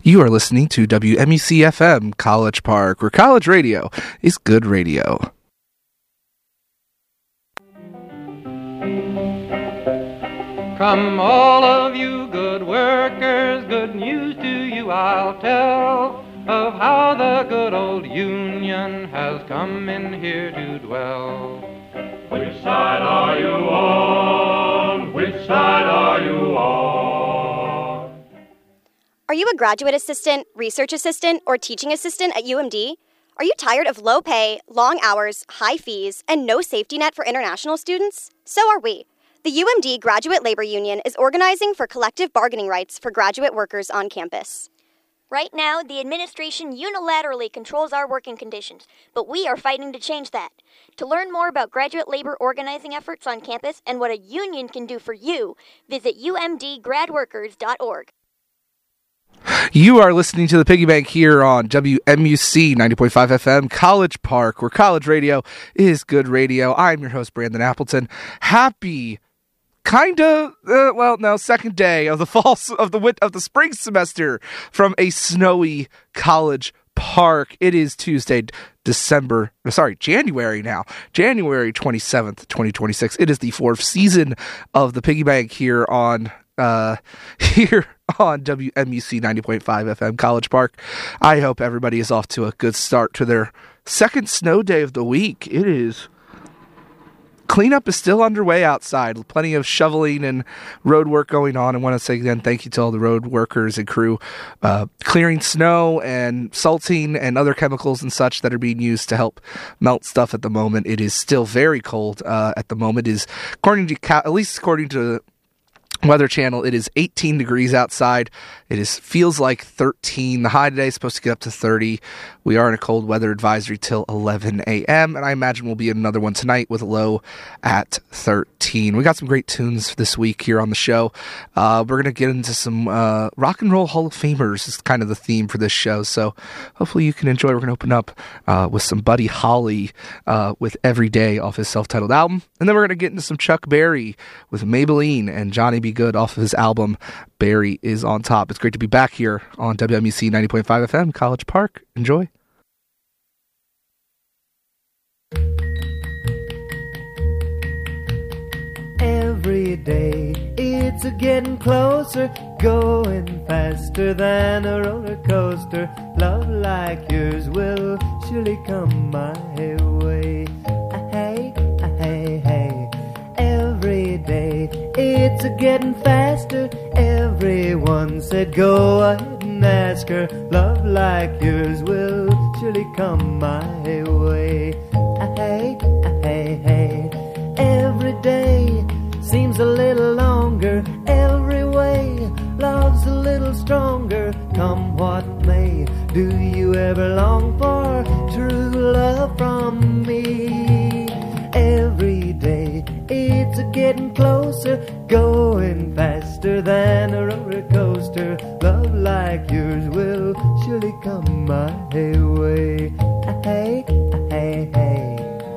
You are listening to WMUC-FM College Park, where college radio is good radio. Come all of you good workers, good news to you I'll tell, of how the good old Union has come in here to dwell. Which side are you on? Which side are you on? Are you a graduate assistant, research assistant, or teaching assistant at UMD? Are you tired of low pay, long hours, high fees, and no safety net for international students? So are we. The UMD Graduate Labor Union is organizing for collective bargaining rights for graduate workers on campus. Right now, the administration unilaterally controls our working conditions, but we are fighting to change that. To learn more about graduate labor organizing efforts on campus and what a union can do for you, visit umdgradworkers.org. You are listening to the Piggy Bank here on WMUC 90.5 FM College Park, where college radio is good radio. I'm your host, Brandon Appleton. Happy second day of the spring semester from a snowy College Park. It is Tuesday, January 27th, 2026. It is the fourth season of the Piggy Bank here on WMUC 90.5 FM College Park. I hope everybody is off to a good start to their second snow day of the week. It is cleanup is still underway outside. Plenty of shoveling and road work going on. I want to say again, thank you to all the road workers and crew clearing snow and salting and other chemicals and such that are being used to help melt stuff at the moment. It is still very cold at the moment. It is according to Weather Channel, it is 18 degrees outside. It feels like 13. The high today is supposed to get up to 30. We are in a cold weather advisory till 11 a.m., and I imagine we'll be in another one tonight with a low at 13. We got some great tunes this week here on the show. We're going to get into some rock and roll Hall of Famers is kind of the theme for this show, so hopefully you can enjoy. We're going to open up with some Buddy Holly with Every Day off his self-titled album, and then we're going to get into some Chuck Berry with Maybelline and Johnny B. Good off of his album Barry is on Top. It's great to be back here on WMUC 90.5 FM College Park. Enjoy. Every day it's a getting closer, going faster than a roller coaster. Love like yours will surely come my way. Hey, hey, hey. Every day it's a getting faster. Everyone said go ahead and ask her. Love like yours will surely come my way. Hey, hey, hey. Every day seems a little longer. Every way love's a little stronger. Come what may, do you ever long for true love from me? Every day it's a getting closer, going faster than a roller coaster. Love like yours will surely come my way. Hey, hey, hey.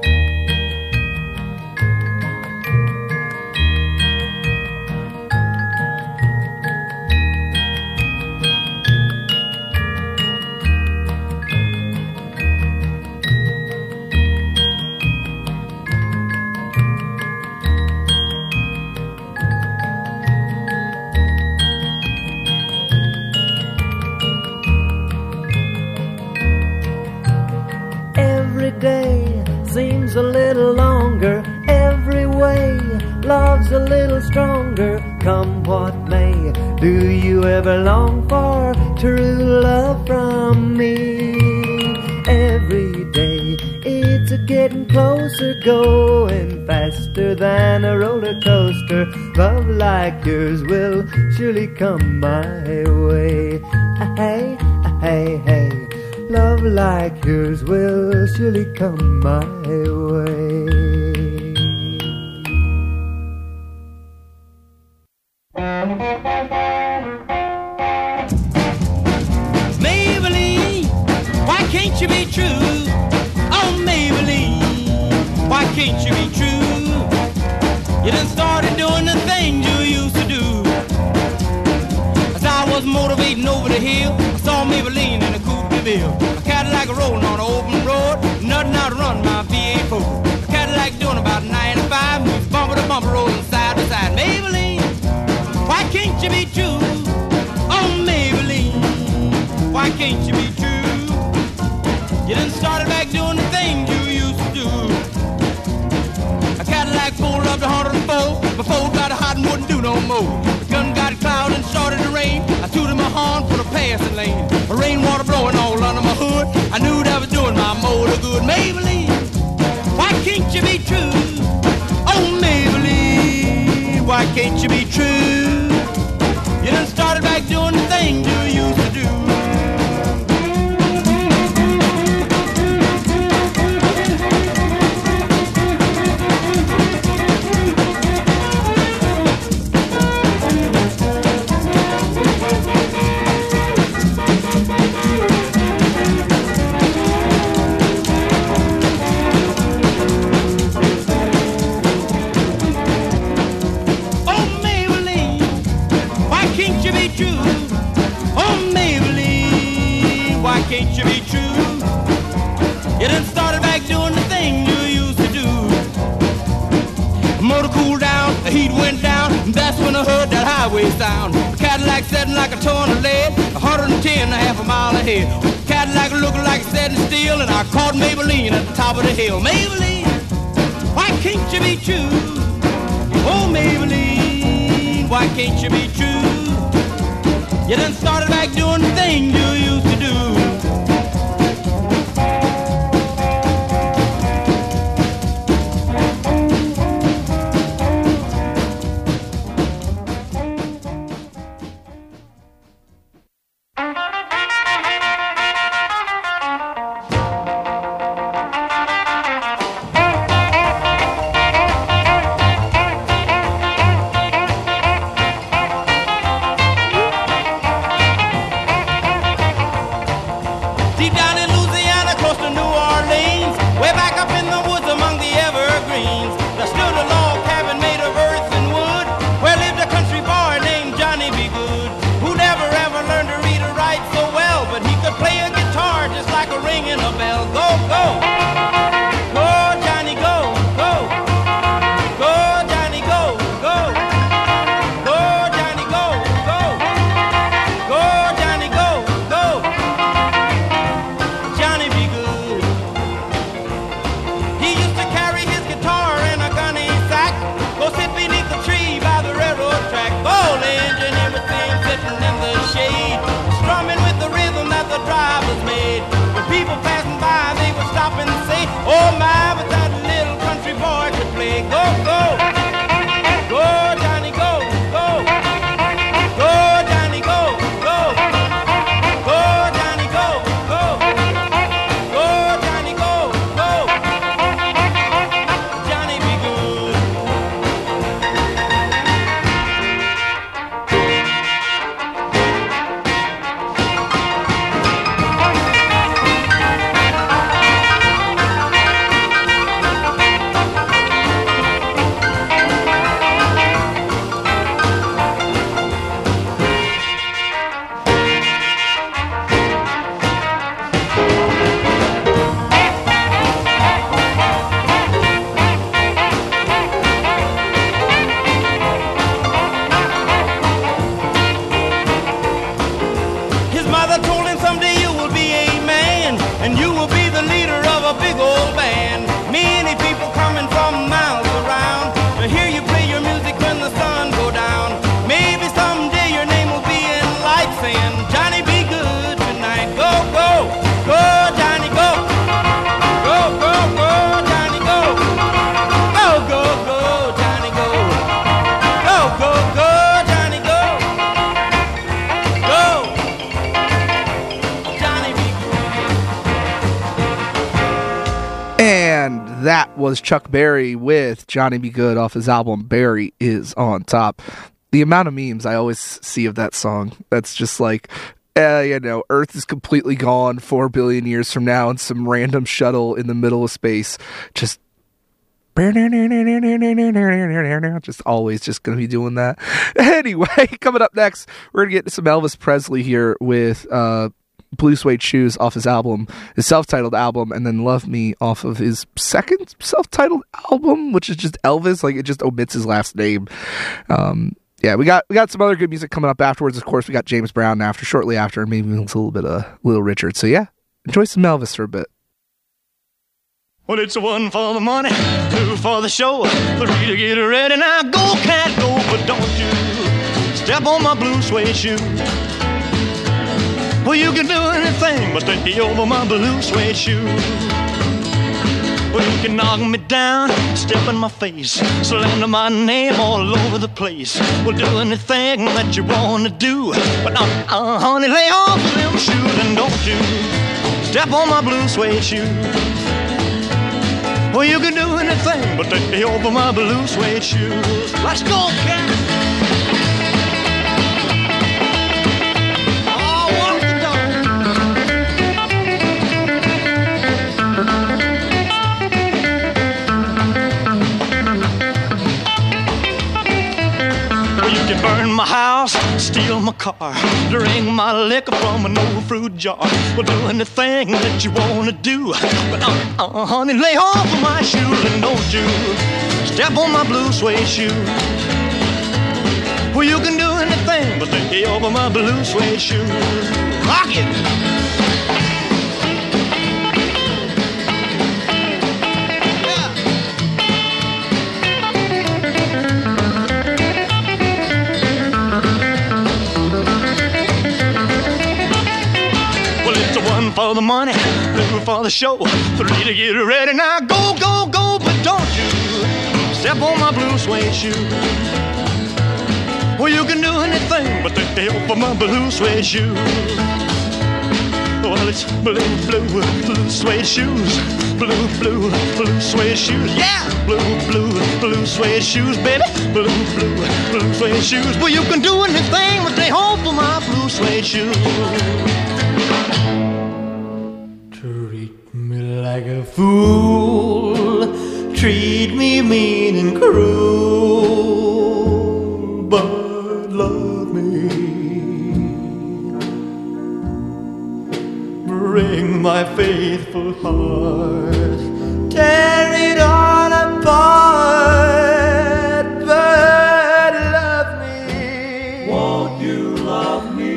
Seems a little longer. Every way love's a little stronger. Come what may, do you ever long for true love from me? Every day it's a getting closer, going faster than a roller coaster. Love like yours will surely come my way. Hey, hey, hey. Love like yours will surely come my way. Maybelline, why can't you be true? Oh, Maybelline, why can't you be true? You done started doing the things you used to do. As I was motivating over the hill, I Louisville. A Cadillac rolling on an open road, nothing out to run my V8 4. A Cadillac doing about 95, moves bumper to bumper, rolling side to side. Maybelline, why can't you be true? Oh, Maybelline, why can't you be true? You done started back doing the things you used to do. A Cadillac pulled up to 104, before it got hot and wouldn't do no more. The gun got cloud and started to rain. I tooted my horn for the passing lane. A rainwater blowing all under my hood. I knew that was doing my motor good. Maybelline, why can't you be true? Oh, Maybelline, why can't you be true? You done started back doing the things you used to do. Can't you be true? You done started back doing the thing you used to do. The motor cooled down, the heat went down, and that's when I heard that highway sound. The Cadillac setting like a ton of lead, 110 a half a mile ahead. The Cadillac looking like it's setting still, and I caught Maybelline at the top of the hill. Maybelline, why can't you be true? Oh, Maybelline, why can't you be true? You done started back doing the thing you used to do. That was Chuck Berry with Johnny B. Good off his album Berry is on Top. The amount of memes I always see of that song, that's just like, Earth is completely gone 4 billion years from now, and some random shuttle in the middle of space just always just going to be doing that. Anyway, coming up next, we're going to get to some Elvis Presley here with Blue Suede Shoes off his self-titled album, and then Love Me off of his second self-titled album, which is just Elvis. Like, it just omits his last name. Yeah, we got some other good music coming up afterwards. Of course, we got James Brown shortly after, and maybe a little bit of Little Richard. So yeah, enjoy some Elvis for a bit. Well, it's 1 for the money, 2 for the show, 3 to get ready. Now go, cat, go, but don't you step on my blue suede shoe. Well, you can do anything but take over my blue suede shoe. Well, you can knock me down, step in my face, slander my name all over the place. Well, do anything that you want to do, but honey, lay off them shoes and don't you step on my blue suede shoe. Well, you can do anything but take over my blue suede shoes. Let's go, cat! Burn my house, steal my car, drink my liquor from an old fruit jar. Well, do anything that you want to do, but honey, lay off of my shoes and don't you step on my blue suede shoe. Well, you can do anything but lay over my blue suede shoes. Rock it! For the money, 2 for the show, 3 to get ready. Now go, go, go, but don't you step on my blue suede shoe. Well, you can do anything but take over my blue suede shoe. Well, it's blue, blue, blue suede shoes. Blue, blue, blue suede shoes. Yeah! Blue, blue, blue suede shoes, baby. Blue, blue, blue suede shoes. Well, you can do anything but take over my blue suede shoes. Treat me like a fool, treat me mean and cruel, but love me. Bring my faithful heart, tear it all apart, but love me. Won't you love me?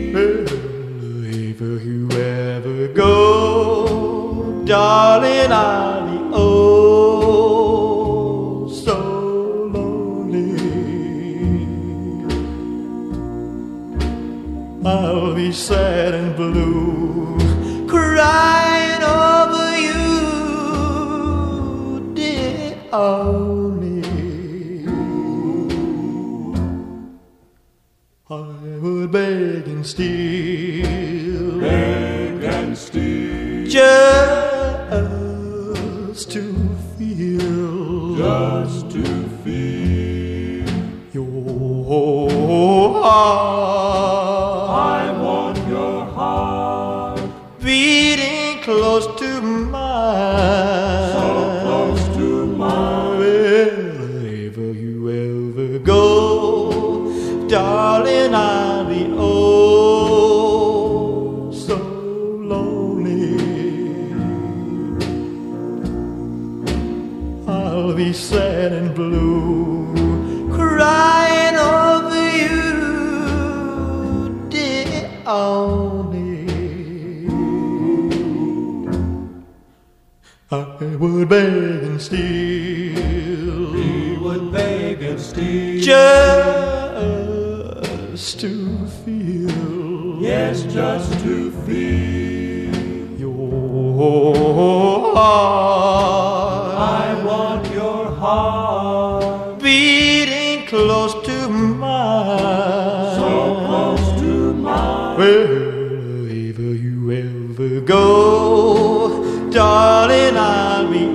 If you ever go, darling, I'll be oh so lonely. I'll be sad and blue, crying over you, dear only. I would beg and steal, just to feel your heart. I want your heart beating close to mine, so close to mine. Wherever you ever go, darling, I'll be oh so lonely. I'll be sad and blue, crying over you, dear only. I would beg and steal, he would beg and steal, just to feel, yes, just to feel your heart. I want your heart beating close to mine, so close to mine. Wherever you ever go, darling, I'll be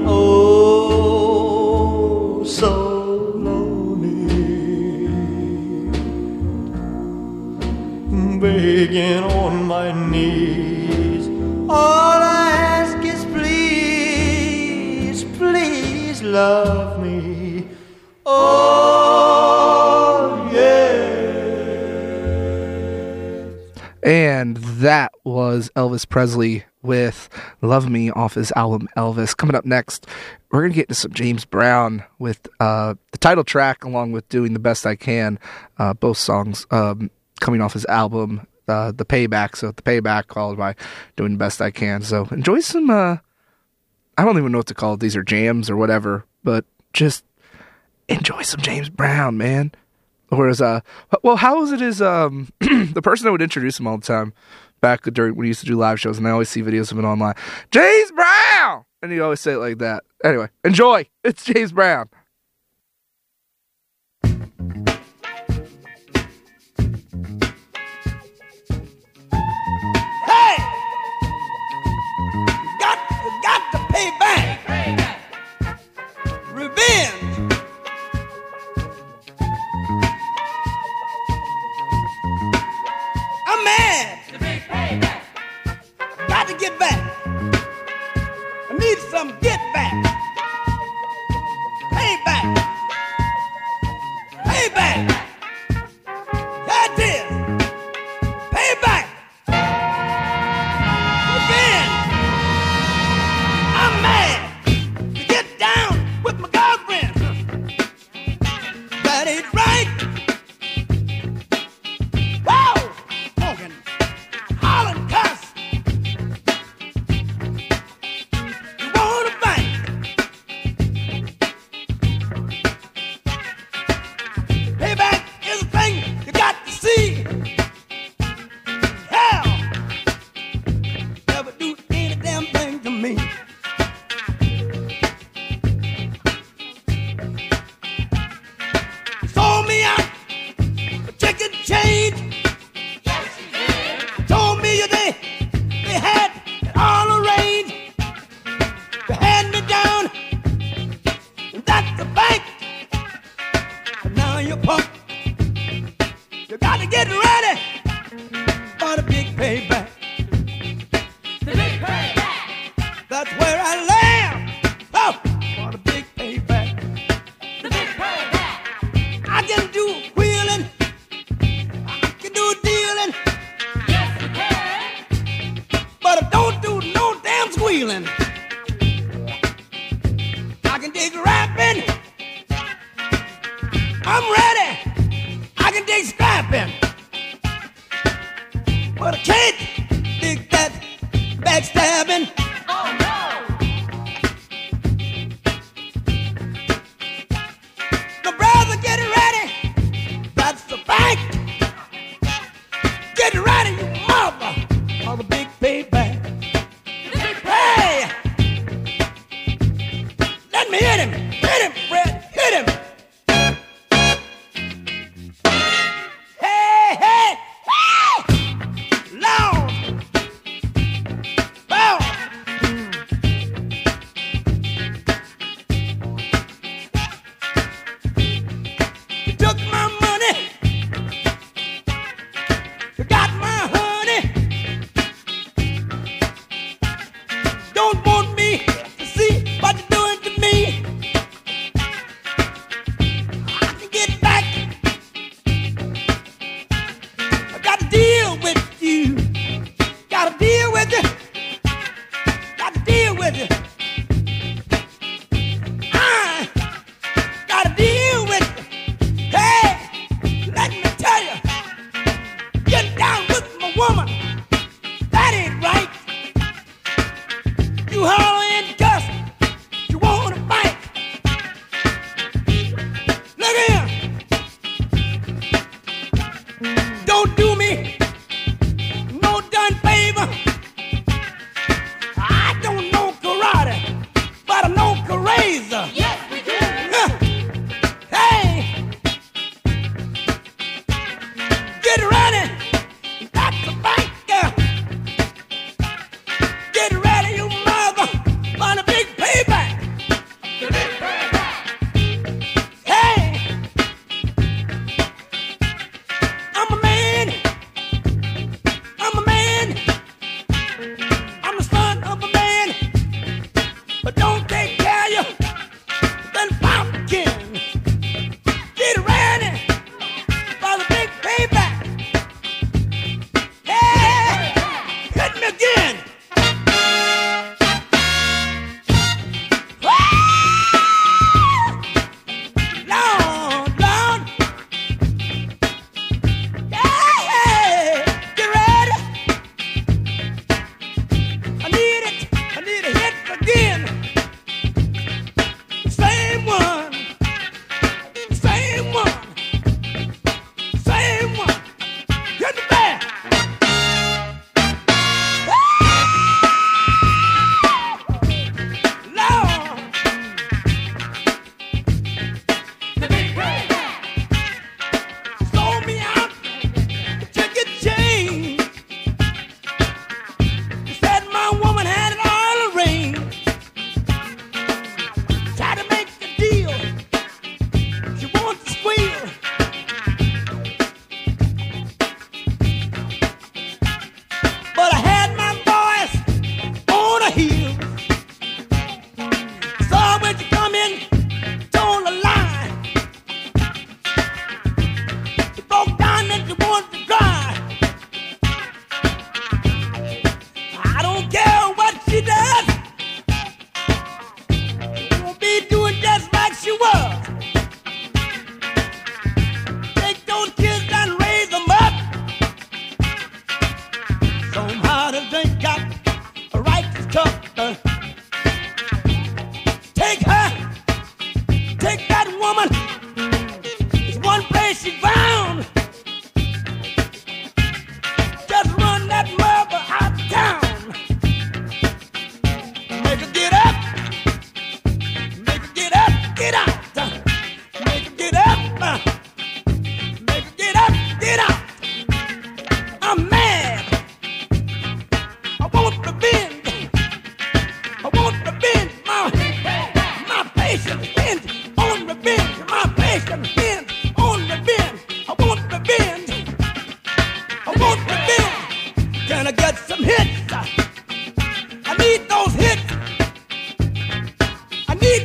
oh so lonely, begging on my knees. All I ask is please, please love me. Oh, yes. And that was Elvis Presley with Love Me off his album Elvis. Coming up next, we're going to get into some James Brown with the title track along with Doing the Best I Can. Both songs coming off his album, The Payback. So The Payback followed by Doing the Best I Can. So enjoy some, I don't even know what to call it. These are jams or whatever, but just enjoy some James Brown, man. Whereas, well, how was it is, the person that would introduce him all the time back during when he used to do live shows, and I always see videos of it online, James Brown! And he always say it like that. Anyway, enjoy. It's James Brown. Hey! Got to pay back. Revenge. I'm mad. Got to get back. I need some get back. Payback. Payback. That is. Payback. Revenge. I'm mad to get down with my girlfriend. That ain't right. Whoa! Honking, hollering, cuss. You wanna fight? Payback is a thing you got to see. Hell, never do any damn thing to me. Sold me out for chicken change. Told me they had it all arranged. You had me down, and that's the bank. And now you're punk. You got to get ready for the big payback. The big payback. That's where I land. Oh, for the big payback. The big payback. I can do wheeling. I can do dealing. Yes, you can. But I don't do no damn squealing. I can dig rapping. I'm ready. I can dig scrapping. But I can't dig that backstabbing. Oh no! The brother, get ready. That's the bank. Get ready, you mother, for the big payback. Hey! Let me hit him. Hit him, Fred. Hit him. Hey, hey, hey! Loud. Bow. You took my money. You got my honey. Don't want me to see what you're doing to me. I can get back. I got to deal with you. Got to deal with you. Got to deal with you. I got to deal with you. Hey, let me tell you. Get down with my woman. That ain't right. You holler and cuss. You wanna fight. Look here. Don't do me no done favor. I don't know karate, but I know Karaza. Yes, we do. Hey, get ready. That's the bank. Get ready, you mother, on a big payback. The big payback. Hey, I'm a man. I'm a man. I'm the son of a man. But don't take care of you. Then pumpkin. Get ready for the big payback. Hey,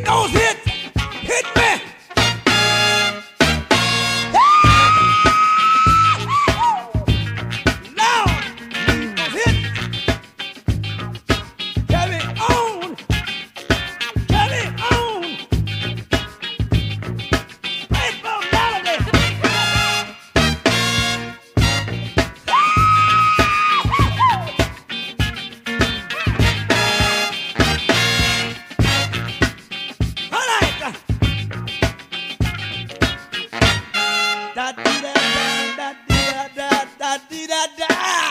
those hits. Hit me. Lord, those hits. Carry on. Carry on. Baseball melody. All right. Da dee da da dee da da dee da da.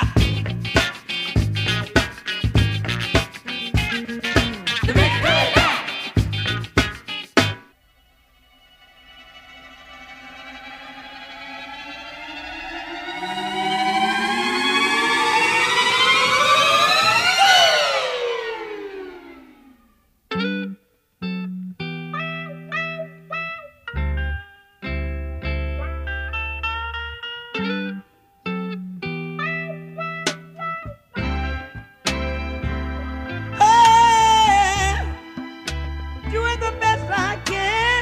Hey, doing the best I can.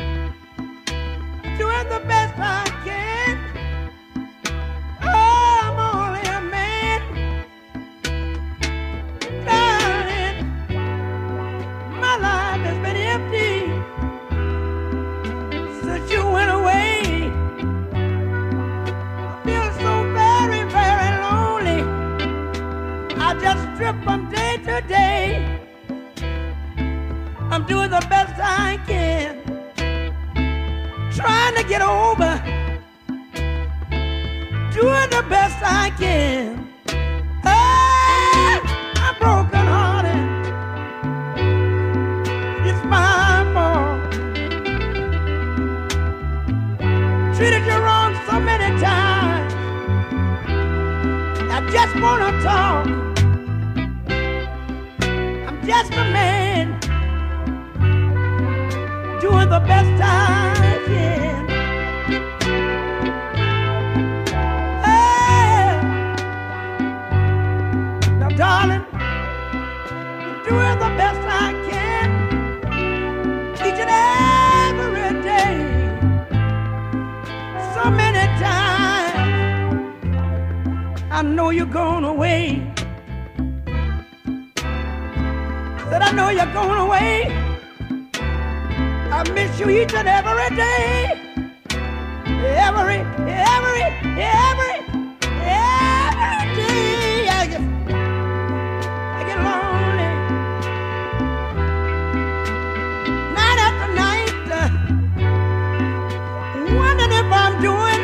Doing the best I can. Oh, I'm only a man. Darling, my life has been empty since you went away. I feel so very, very lonely. I just strip from day to day. I'm doing the best I can, trying to get over, doing the best I can. Ah, I'm broken hearted. It's my fault. Treated you wrong so many times. I just wanna talk. I'm just a man, doing the best I can. Hey, now, darling, I'm doing the best I can, each and every day. So many times, I know you're going away. Said I know you're going away. I miss you each and every day. Every day. I get lonely. Night after night, wondering if I'm doing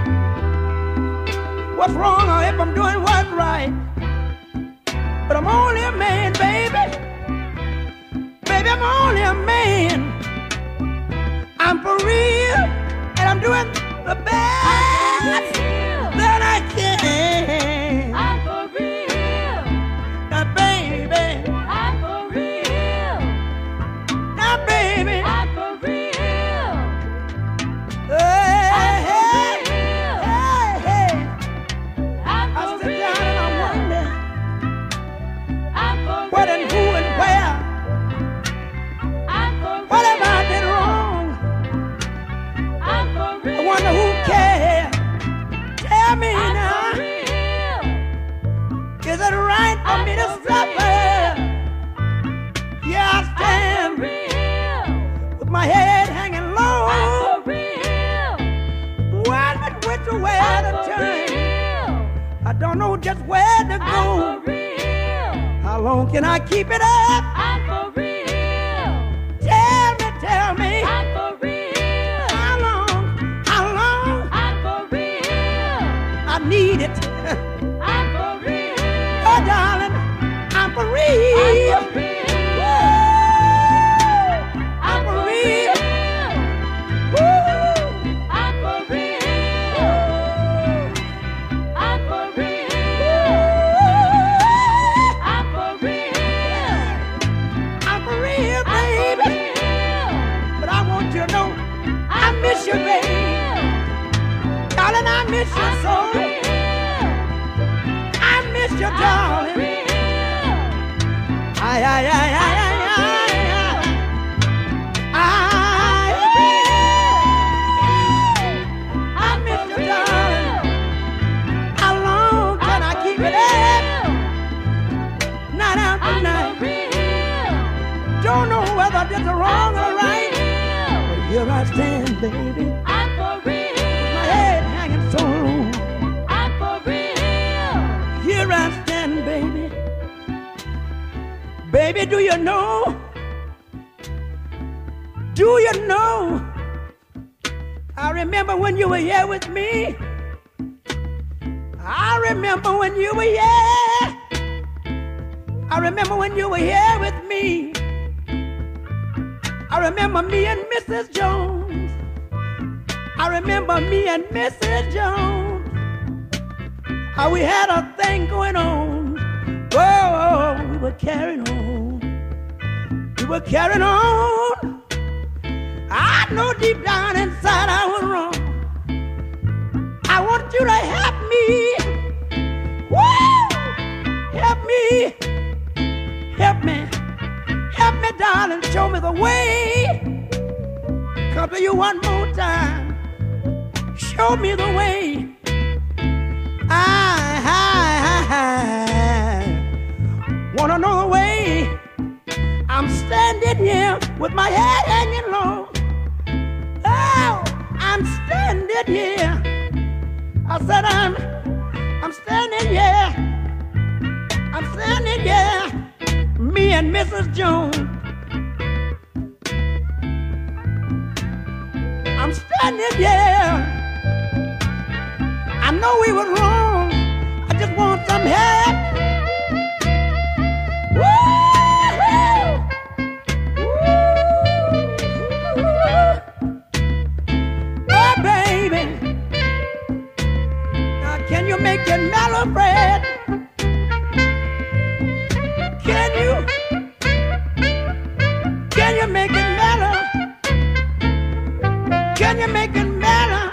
what's wrong or if I'm doing what's right. But I'm only a man, baby. Baby, I'm only a man. I'm for real, and I'm doing the best that I can. I'm for real. Now, baby. I'm for real. Now, baby. I'm for real. Hey, I'm for hey, real. hey, hey. I'm I for sit real. down and I wonder I'm for what and who and where. I'm for What have real. I done wrong? I'm for real. I wonder who cares. Tell me I'm now, for real. is it right for I'm me to for suffer? Yeah, I I'm stand for real. with my head hanging low, I'm for real. wondering which way I'm to for turn. real. I don't know just where to I'm go. for real. How long can I keep it up? I'm for real. Tell me, I'm for real. how long I'm for real. I need it. I'm for real. Oh, darling, I'm for real. I'm for real. I'm for real. Woo. I'm for real. I'm for real. I'm for real. I'm for real, baby. But I want you to know I miss you, baby. Darling, I miss you so. I miss you, darling. Ay, ay, ay, ay, ay, ay, ay. I did the wrong or right. But here I stand, baby. I'm for real. My head hanging so low. I'm for real. Here I stand, baby. Baby, do you know? Do you know? I remember when you were here with me. I remember when you were here. I remember when you were here with me. I remember me and Mrs. Jones. I remember me and Mrs. Jones. How we had a thing going on. Whoa, we were carrying on. We were carrying on. I know deep down inside I was wrong. I want you to help me. Woo! Help me. Help me. Help me, darling. Show me the way. Come to you one more time. Show me the way. I wanna know the way. I'm standing here with my head hanging low. Oh, I'm standing here. I said I'm standing here. I'm standing here. Me and Mrs. Jones. I'm standing here. I know we were wrong. I just want some help. Oh, baby. Now, can you make it mellow, Fred? Can you make it mellow? Can you make it mellow?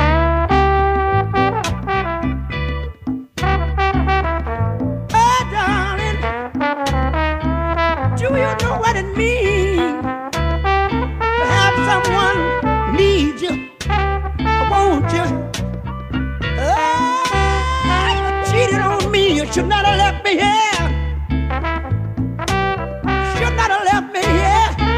Oh, darling, do you know what it means to have someone need you? I want you. Oh, you cheated on me. You should not have left me here. Should not have left me here.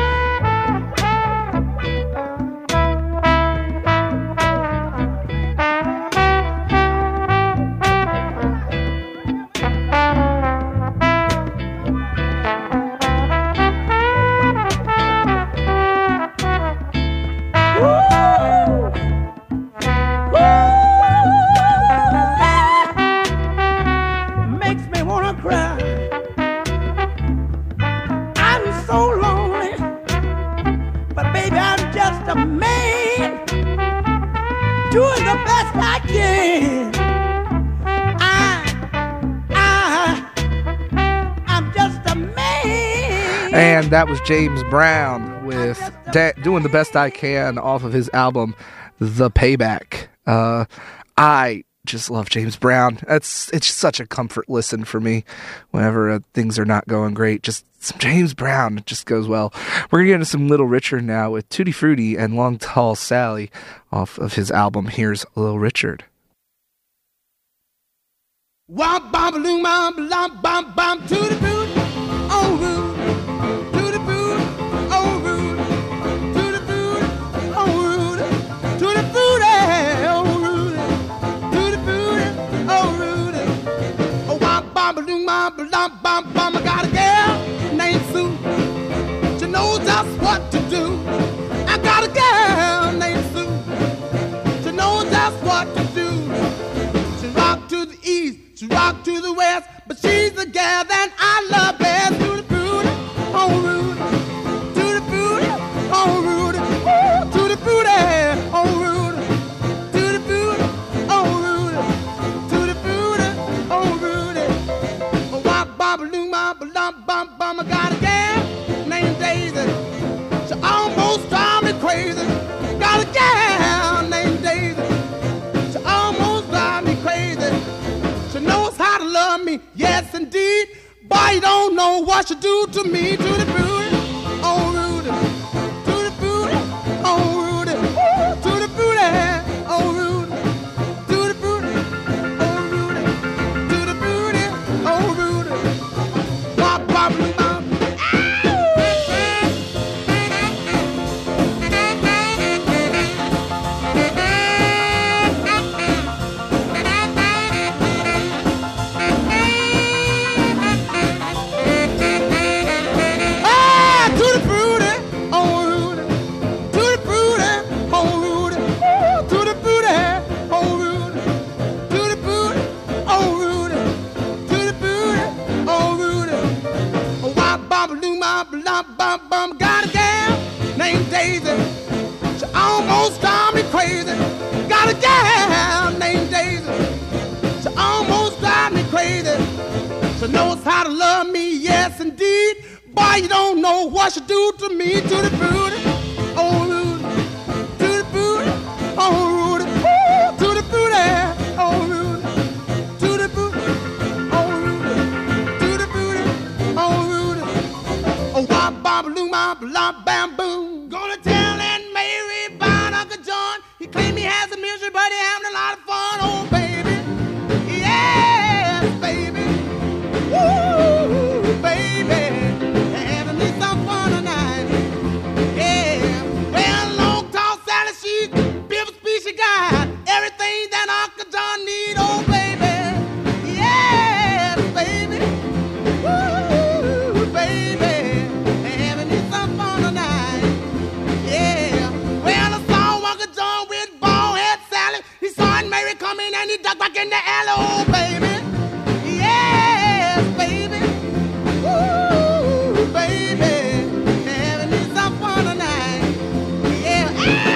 Makes me wanna cry. I'm so lonely, but baby, I'm just a man doing the best I can. I'm just a man. And that was James Brown with Doing the Best I Can off of his album, The Payback. I just love James Brown. It's such a comfort listen for me whenever things are not going great. Just some James Brown, it just goes well. We're going to get into some Little Richard now with Tutti Frutti and Long Tall Sally off of his album. Here's Little Richard. Womp bom balloon bom bom bom bom to the boot, oh root, to the boot, oh root, to the boot, oh root, to the boot, oh root, to the boot, oh root. Oh womp bom balloon bom bom bom bom. I got a girl named Sue. She knows just what to do. I got a girl named Sue. She knows just what to do. She rock to the east. She rock to the west, but she's the gal that I love best. To the booty, oh Rudy, to the booty, oh Rudy, ooh, to the booty, oh Rudy, to the booty, oh Rudy, to the booty, oh Rudy. Oh, wop, bop, loom, bop, lump, bum, bum. I got a gal named Daisy. She almost drives me crazy. Got a gal named Daisy. She almost drives me crazy. She knows how to love me, yes indeed. Boy, you don't know what she do to me. To the booty, oh Rudy, to the booty, oh Rudy, ooh, to the booty, oh Rudy, to the booty, oh Rudy, to the booty, oh Rudy. Bop, bop, bop. bum got a gal named Daisy. She almost drive me crazy. Got a gal named Daisy. She almost drive me crazy. She knows how to love me, yes indeed. Boy, you don't know what she do to me, to the booty, oh Rudy, to the booty, oh Rudy, ooh, to the booty, oh Rudy, to the booty, oh Rudy, to the booty, oh Rudy, oh wop bop loo mop lop bam boom. Gonna tell Aunt Mary about Uncle John. He claim he has a misery, but he having a lot of fun, oh baby, yes baby, ooh baby. She got everything that Uncle John need, oh baby, yes, baby, woo, baby, having me some fun tonight, yeah. Well, I saw Uncle John with bald head Sally. He saw Aunt Mary coming and he ducked back in the alley, oh baby, yes, baby, woo, baby, having me some fun tonight, yeah.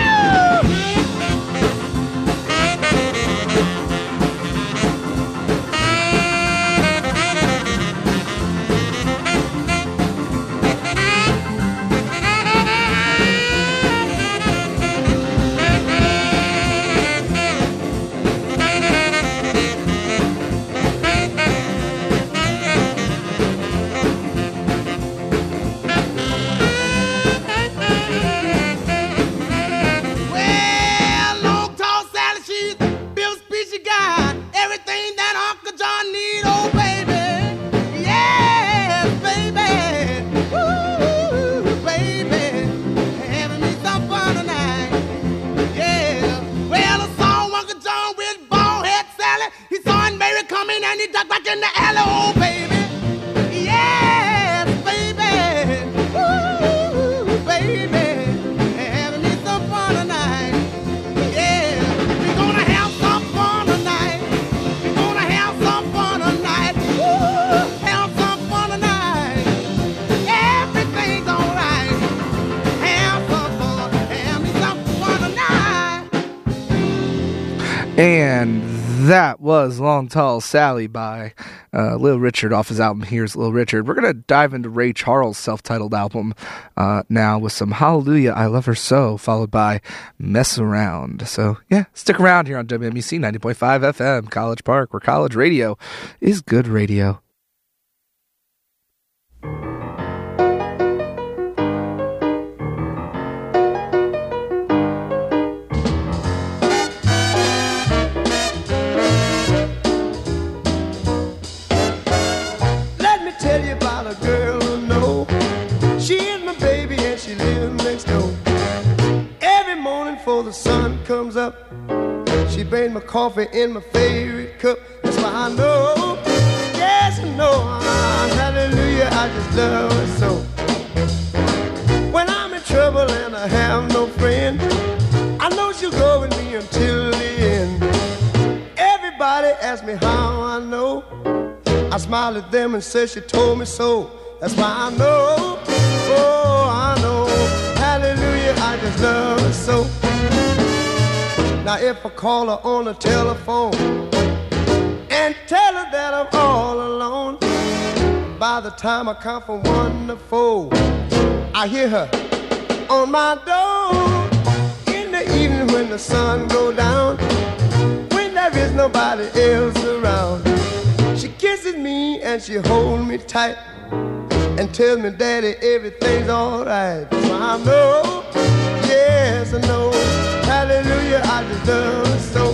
And he ducked back in the alley, oh baby, yes, baby, ooh, baby, having me some fun tonight, yeah, we're gonna have some fun tonight, we're gonna have some fun tonight, ooh, have some fun tonight, everything's alright, have some fun, have me some fun tonight. And that was Long Tall Sally by Little Richard off his album Here's Little Richard. We're going to dive into Ray Charles' self-titled album now with some Hallelujah, I Love Her So, followed by Mess Around. So, yeah, stick around here on WMUC 90.5 FM, College Park, where college radio is good radio. Before the sun comes up, she made my coffee in my favorite cup. That's why I know, yes I know, hallelujah, I just love her so. When I'm in trouble and I have no friend, I know she'll go with me until the end. Everybody asks me how I know, I smile at them and say she told me so. That's why I know, oh I know, hallelujah, I just love her so. Now if I call her on the telephone and tell her that I'm all alone, by the time I count from 1 to 4, I hear her on my door. In the evening when the sun go down, when there is nobody else around, she kisses me and she holds me tight and tells me, Daddy, everything's alright. So I know, yes I know, hallelujah, I just love her so.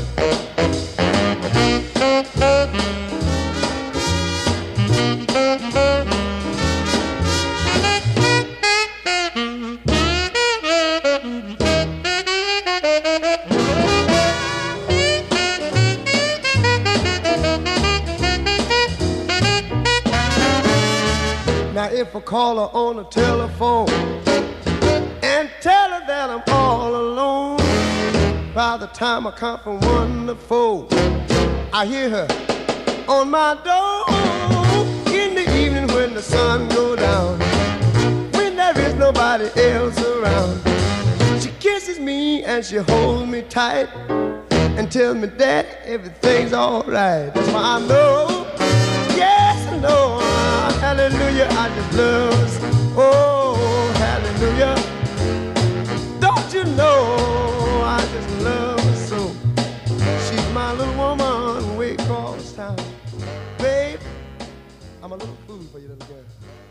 Now if I call her on the telephone and tell her that I'm all alone, by the time I count from 1 to 4, I hear her on my door. In the evening when the sun go down, when there is there's nobody else around. She kisses me and she holds me tight and tells me that everything's alright. That's why I know, yes I know, hallelujah, I just love her. Oh, hallelujah. Don't you know, I just love her so. She's my little woman way across town. Babe, I'm a little fool for you, little girl.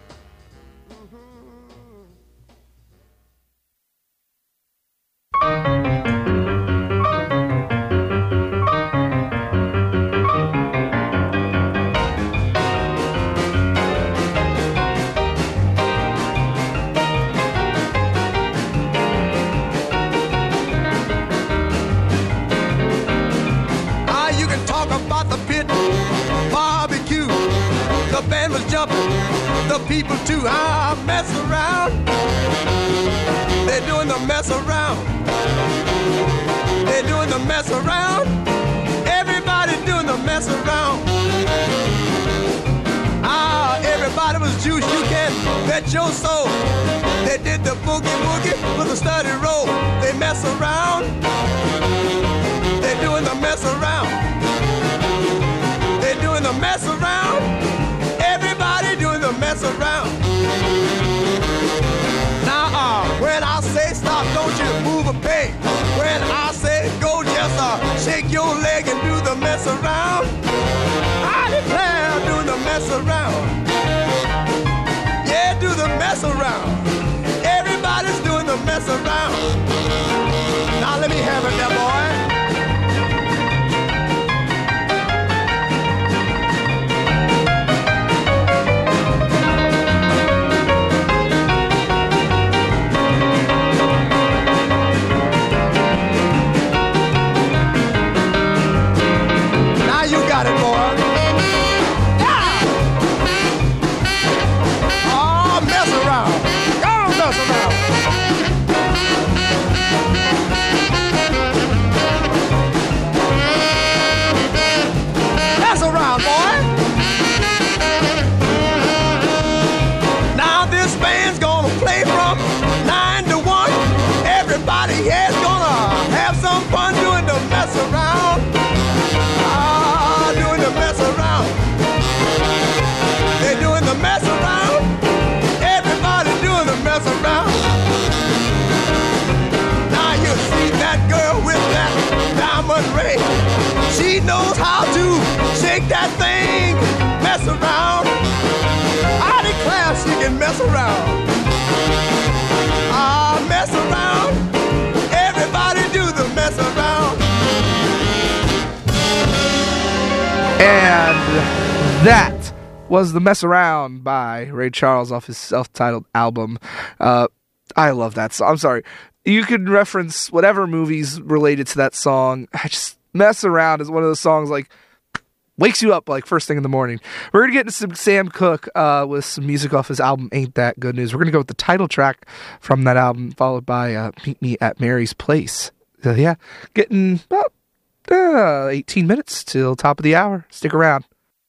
You can talk about the pit, barbecue. The band was jumping, the people too. I mess around. They're doing the mess around. They're doing the mess around. Everybody doing the mess around. Everybody was juiced, you can bet your soul. They did the boogie woogie with a steady roll. They mess around. They're doing the mess around. They're doing the mess around. Everybody doing the mess around. Now, when I say stop, don't you move a peg. When I say go, just shake your leg and do the mess around. I declare doing the mess around. Yeah, do the mess around. Everybody's doing the mess around. Now let me have it there, boy. Yes, gonna have some fun doing the mess around. Doing the mess around. They're doing the mess around. Everybody doing the mess around. Now you see that girl with that diamond ring. She knows how to shake that thing, mess around. I declare she can mess around. Mess around. Everybody do the mess around. And that was The Mess Around by Ray Charles off his self-titled album. I love that song. I'm sorry. You could reference whatever movies related to that song. Mess Around is one of those songs like wakes you up like first thing in the morning. We're going to get into some Sam Cooke with some music off his album Ain't That Good News. We're going to go with the title track from that album, followed by Meet Me at Mary's Place. So yeah, getting about 18 minutes till top of the hour. Stick around.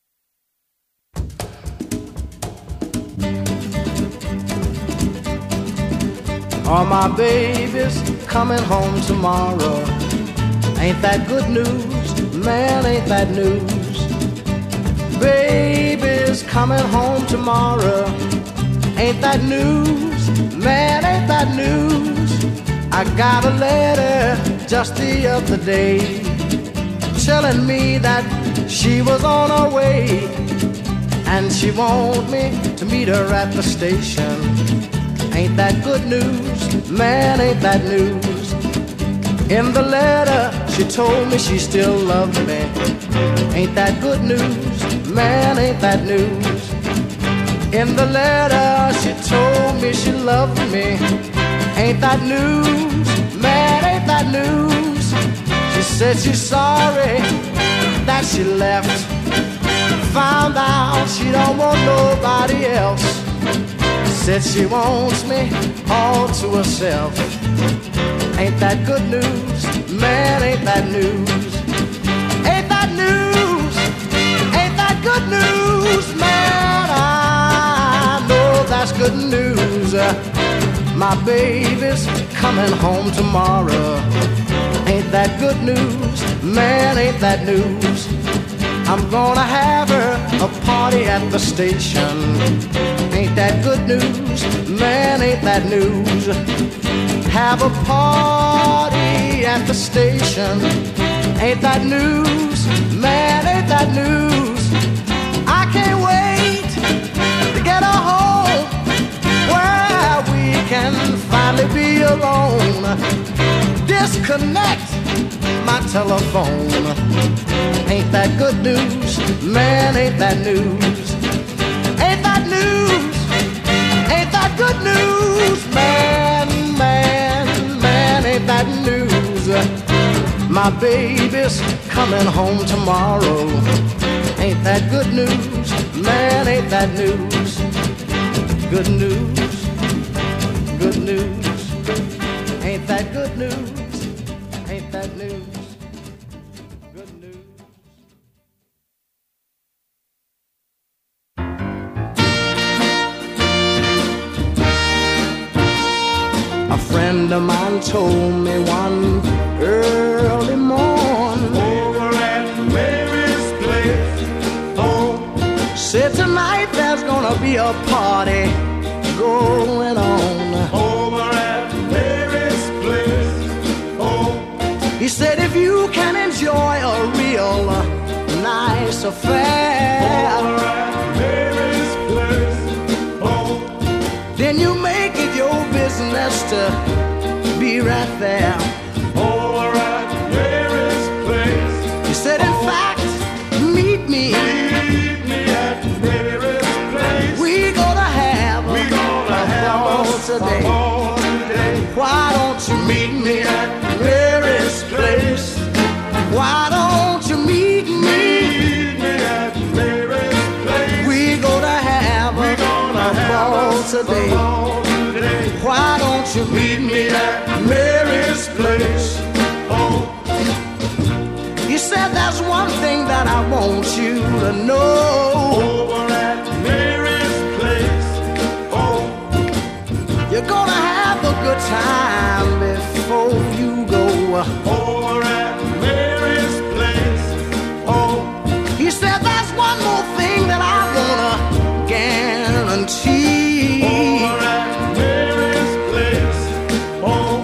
All my babies coming home tomorrow. Ain't that good news? Man, ain't that news? Baby's coming home tomorrow. Ain't that news? Man, ain't that news? I got a letter just the other day telling me that she was on her way and she want me to meet her at the station. Ain't that good news? Man, ain't that news? In the letter, she told me she still loved me. Ain't that good news? Man, ain't that news? In the letter, she told me she loved me. Ain't that news? Man, ain't that news? She said she's sorry that she left. Found out she don't want nobody else. Said she wants me all to herself. Ain't that good news? Man, ain't that news? Ain't that news? Ain't that good news? Man, I know that's good news. My baby's coming home tomorrow. Ain't that good news? Man, ain't that news? I'm gonna have her a party at the station. Ain't that good news? Man, ain't that news? Have a party at the station. Ain't that news? Man, ain't that news? I can't wait to get her home where we can finally be alone. Disconnect my telephone. Ain't that good news? Man, ain't that news? Ain't that news? Ain't that good news? Man, ain't that news? My baby's coming home tomorrow. Ain't that good news? Man, ain't that news? Good news, good news. Ain't that good news? Ain't that news? Good news. A friend of mine told me one early morning Over at Mary's place. Oh, said tonight there's gonna be a party going on. over at Mary's place. Oh, He said if you can enjoy a real nice affair, over at Mary's place. Oh, then you make it your business to be right there. over at Mary's place. He said in fact, meet me. Meet me at Mary's place. We gonna have a ball today. Ball today. Why don't you meet me at Mary's place? Why don't you meet me? Meet me at Mary's place. We gonna have a ball today. Ball today. Why don't you meet me at Mary's place? Oh, He said there's one thing that I want you to know. over at Mary's place. Oh, You're gonna have a good time before you go. over at Mary's place. Oh, He said there's one more thing that I'm gonna guarantee. over at Mary's place. Oh,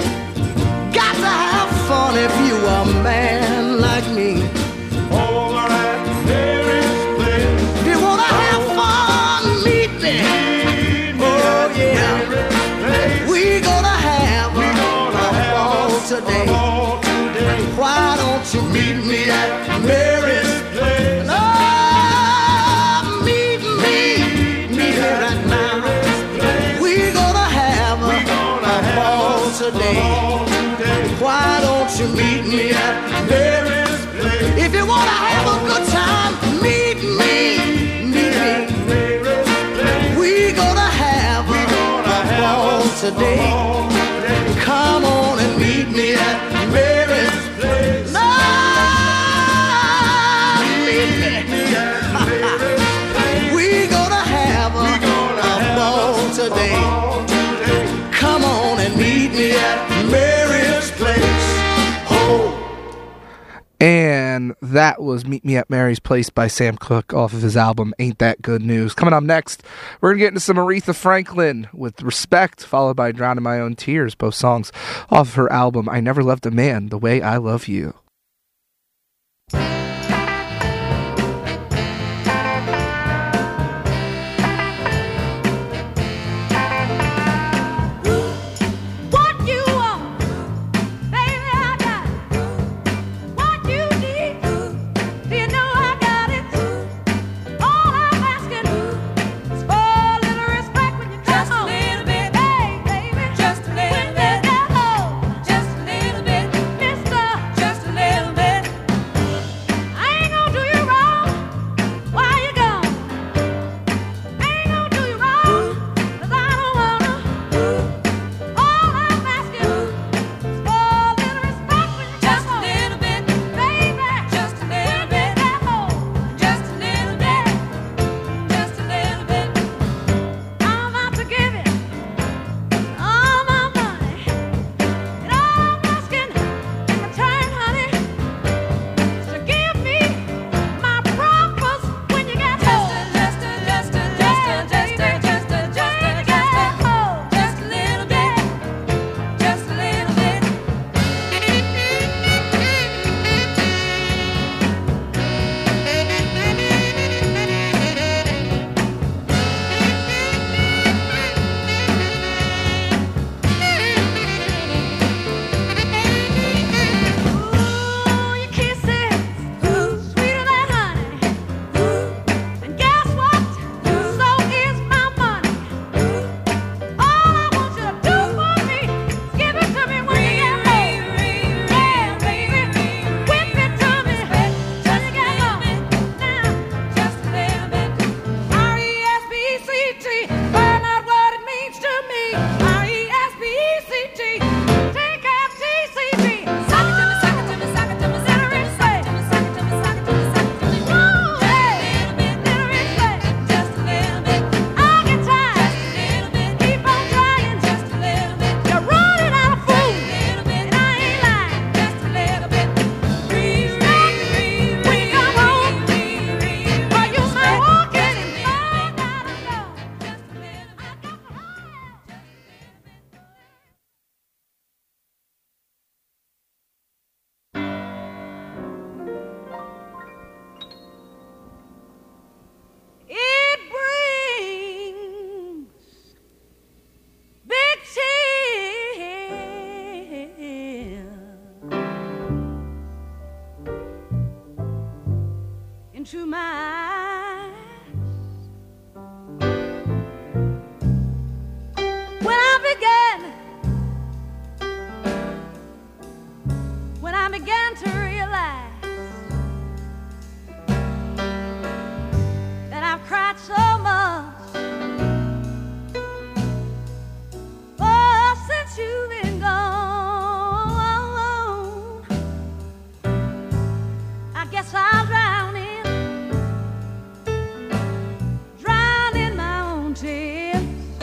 Got to have fun if you a man like me. over at Mary's place. If you wanna have fun, meet me. Meet me Oh at yeah, Mary's place. we gonna have a ball today. Ball today. Why don't you meet me at Mary's Place. Oh, meet me right now. We gonna have a ball today. Ball today. Why don't you meet me at Mary's place. If you wanna have a good time, meet me. Mary's place. We gonna have a ball today. Ball today. Come on and meet me at Mary's Place. No, meet me. We gonna have a ball today. Ball today. Come on and meet me at Mary's place. Oh. And that was Meet Me at Mary's Place by Sam Cooke off of his album Ain't That Good News. Coming up next, we're going to get into some Aretha Franklin with Respect, followed by Drowning My Own Tears, both songs off of her album I Never Loved a Man the Way I Love You. What you want, baby, I got it. What you need, do you know I got it? All I'm asking is for a little respect when you come home. Just a little bit, hey, baby, just a little bit. Just a little bit, mister, just a little into my eyes. When I began to realize that I've cried so much, oh, since you've been gone, I guess I'll drown in my own tears.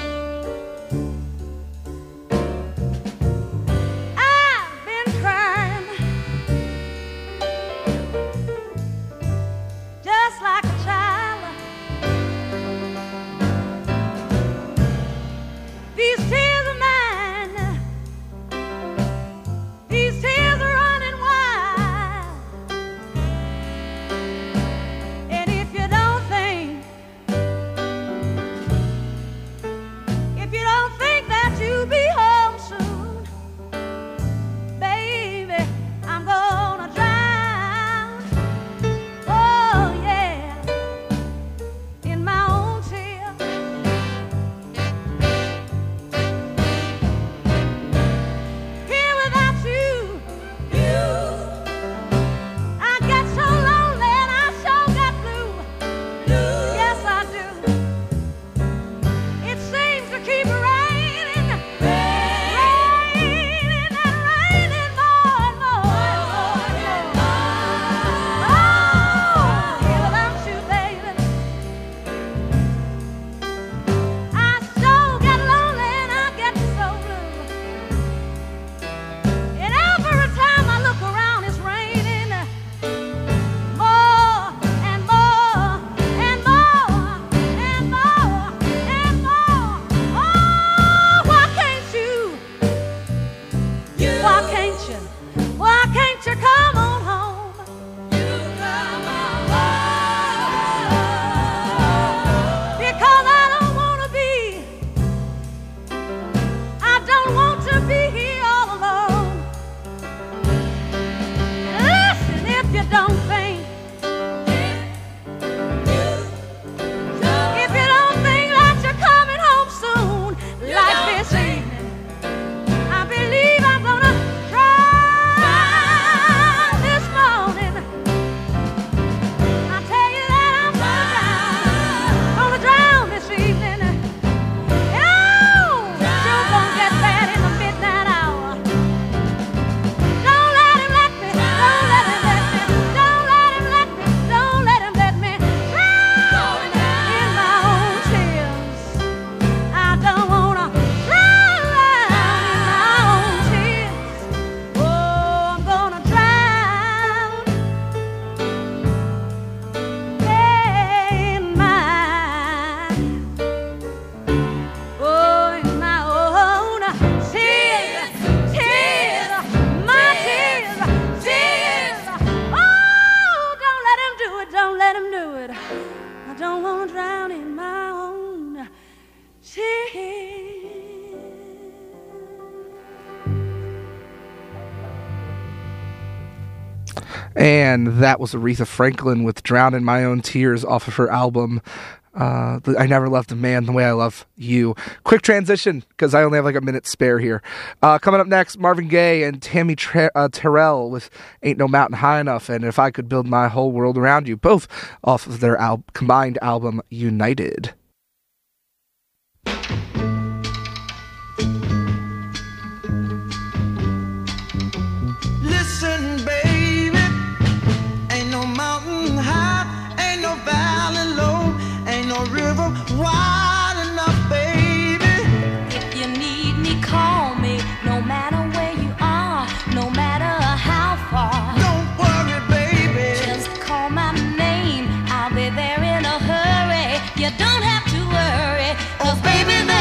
And that was Aretha Franklin with Drown in My Own Tears off of her album, I Never Loved a Man the Way I Love You. Quick transition, because I only have like a minute spare here. Coming up next, Marvin Gaye and Tammy Terrell with Ain't No Mountain High Enough and If I Could Build My Whole World Around You, both off of their combined album, United. Listen, baby, ain't no mountain high, ain't no valley low, ain't no river wide enough, baby. If you need me, call me, no matter where you are, no matter how far. Don't worry, baby, just call my name, I'll be there in a hurry. You don't have to worry, 'cause baby,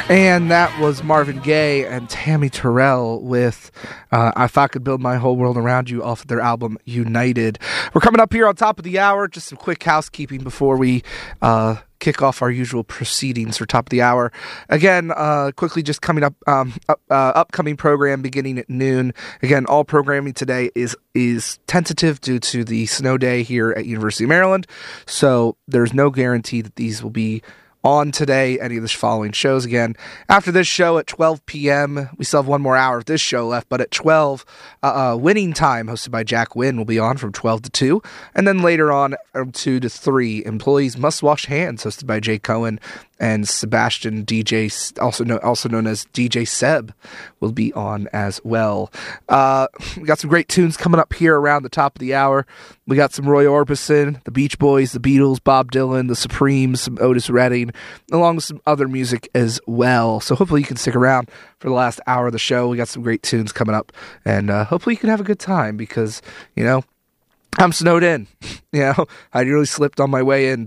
And that was Marvin Gaye and Tammy Terrell with If I Could Build My Whole World Around You off of their album United. We're coming up here on top of the hour. Just some quick housekeeping before we kick off our usual proceedings for top of the hour. Again, quickly just coming up, upcoming program beginning at noon. Again, all programming today is tentative due to the snow day here at University of Maryland. So there's no guarantee that these will be on today, any of the following shows. Again, after this show at 12 p.m., we still have one more hour of this show left, but at 12, Winning Time, hosted by Jack Wynn, will be on from 12 to 2, and then later on from 2 to 3, Employees Must Wash Hands, hosted by Jay Cohen, and Sebastian DJ, also known as DJ Seb, will be on as well. We got some great tunes coming up here around the top of the hour. We got some Roy Orbison, the Beach Boys, the Beatles, Bob Dylan, the Supremes, some Otis Redding, along with some other music as well. So hopefully you can stick around for the last hour of the show. We got some great tunes coming up, and hopefully you can have a good time because, I'm snowed in. I nearly slipped on my way in